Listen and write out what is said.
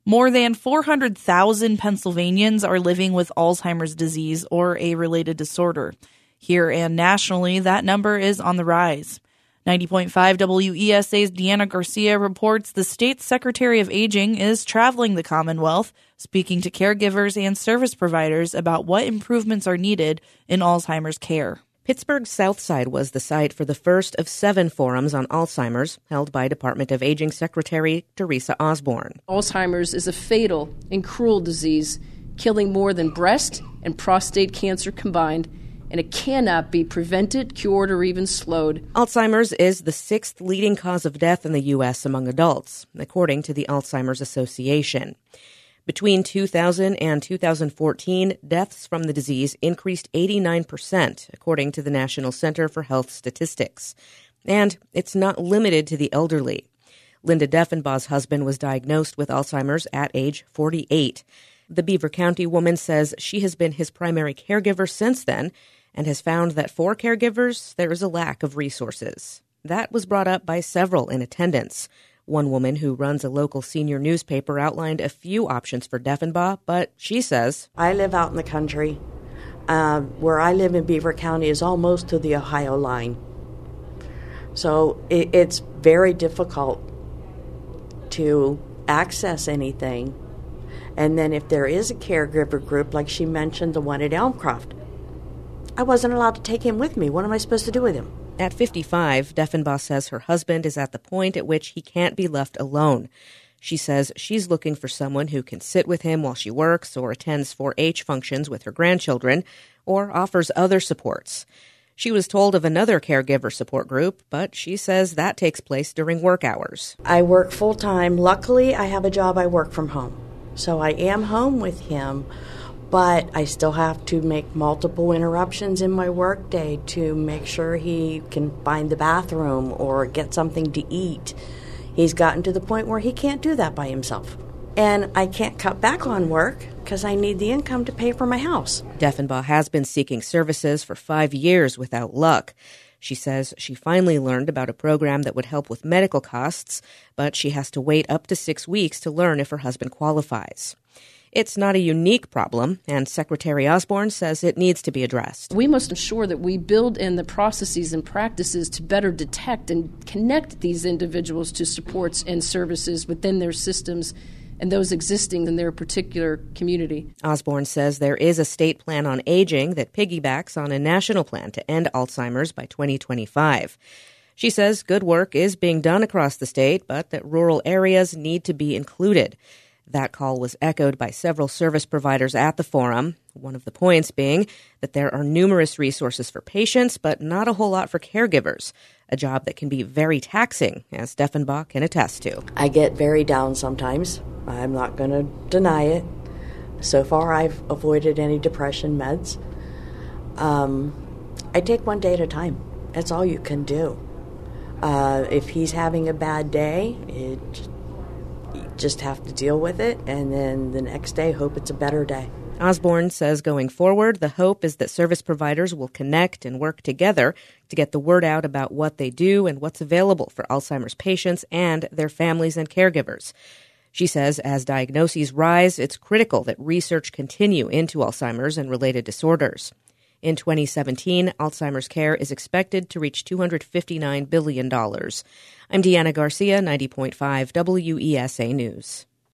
More than 400,000 Pennsylvanians are living with Alzheimer's disease or a related disorder. Here and nationally, that number is on the rise. 90.5 WESA's Deanna Garcia reports the state's Secretary of Aging is traveling the Commonwealth, speaking to caregivers and service providers about what improvements are needed in Alzheimer's care. Pittsburgh's South Side was the site for the first of 7 forums on Alzheimer's held by Department of Aging Secretary Teresa Osborne. Alzheimer's is a fatal and cruel disease, killing more than breast and prostate cancer combined, and it cannot be prevented, cured, or even slowed. Alzheimer's is the 6th leading cause of death in the U.S. among adults, according to the Alzheimer's Association. Between 2000 and 2014, deaths from the disease increased 89%, according to the National Center for Health Statistics. And it's not limited to the elderly. Linda Deffenbaugh's husband was diagnosed with Alzheimer's at age 48. The Beaver County woman says she has been his primary caregiver since then and has found that for caregivers, there is a lack of resources. That was brought up by several in attendance. One woman who runs a local senior newspaper outlined a few options for Deffenbaugh, but she says, I live out in the country. Where I live in Beaver County is almost to the Ohio line. So it's very difficult to access anything. And then if there is a caregiver group, like she mentioned, the one at Elmcroft, I wasn't allowed to take him with me. What am I supposed to do with him? At 55, Deffenbaugh says her husband is at the point at which he can't be left alone. She says she's looking for someone who can sit with him while she works or attends 4-H functions with her grandchildren or offers other supports. She was told of another caregiver support group, but she says that takes place during work hours. I work full-time. Luckily, I have a job I work from home. So I am home with him, but I still have to make multiple interruptions in my workday to make sure he can find the bathroom or get something to eat. He's gotten to the point where he can't do that by himself. And I can't cut back on work because I need the income to pay for my house. Deffenbaugh has been seeking services for 5 years without luck. She says she finally learned about a program that would help with medical costs, but she has to wait up to 6 weeks to learn if her husband qualifies. It's not a unique problem, and Secretary Osborne says it needs to be addressed. We must ensure that we build in the processes and practices to better detect and connect these individuals to supports and services within their systems and those existing in their particular community. Osborne says there is a state plan on aging that piggybacks on a national plan to end Alzheimer's by 2025. She says good work is being done across the state, but that rural areas need to be included. That call was echoed by several service providers at the forum, one of the points being that there are numerous resources for patients, but not a whole lot for caregivers, a job that can be very taxing, as Deffenbaugh can attest to. I get very down sometimes. I'm not going to deny it. So far, I've avoided any depression meds. I take one day at a time. That's all you can do. If he's having a bad day, you just have to deal with it, and then the next day, hope it's a better day. Osborne says going forward, the hope is that service providers will connect and work together to get the word out about what they do and what's available for Alzheimer's patients and their families and caregivers. She says as diagnoses rise, it's critical that research continue into Alzheimer's and related disorders. In 2017, Alzheimer's care is expected to reach $259 billion. I'm Deanna Garcia, 90.5 WESA News.